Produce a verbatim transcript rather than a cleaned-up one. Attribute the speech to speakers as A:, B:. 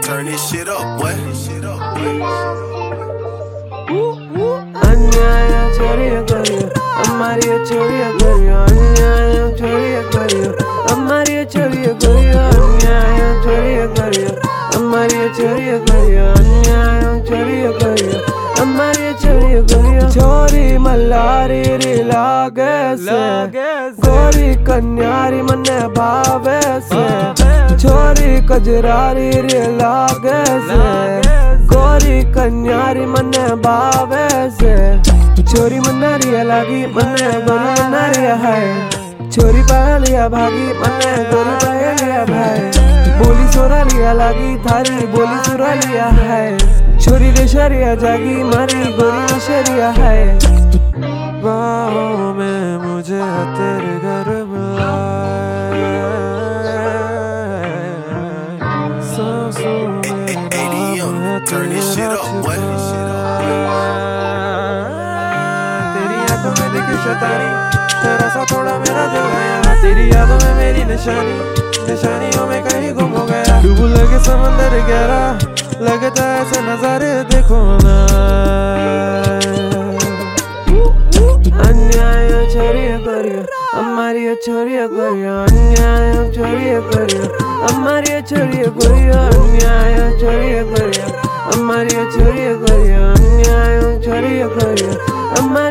A: turn this shit up, boy.
B: अन्याय छोड़िए करियो, हमारी छोड़िए करियो, अन्याय छोड़िए करियो, हमारी छोड़िए करियो, अन्याय छोड़िए करियो, हमारी छोड़िए करियो, अन्याय छोड़िए करियो, हमारी छोड़िए करियो। छोरी मल्लारी री लागे से, गोरी कन्यारी मने भावे से, छोरी कजरारी री लागे से, गोरी कन्यारी मने भावे से। छोरी मन्नारिया लागी मने गोरी मन्नारिया है, छोरी पहलिया भागी मने गोरी पहलिया भाई। बोली सोरा लिया लागी थारी बोली सुरा लिया है, छोरी रेशरिया जागी मारी गोरी रेशरिया है।
C: बाहों में मुझे तेरे घर बुलाए, सांसों में नाम है तेरा छुपाए। तेरी आंखों में दिखी शैतानी, तेरा सा थोड़ा मेरा दिल गया, तेरी यादों में मेरी निशानी, निशानियों में कहीं गुम हो गया। डूब लगे समंदर गहरा, लगता है ऐसे नजारे देखो ना।
B: अन्याय छोड़िए करियो, हमारी छोड़िए करियो, अन्याय छोड़िए करियो, हमारी छोड़िए करियो, अन्याय छोड़िए करियो, हमारी छोड़िए करियो, अन्याय छोड़िए करियो, हमारी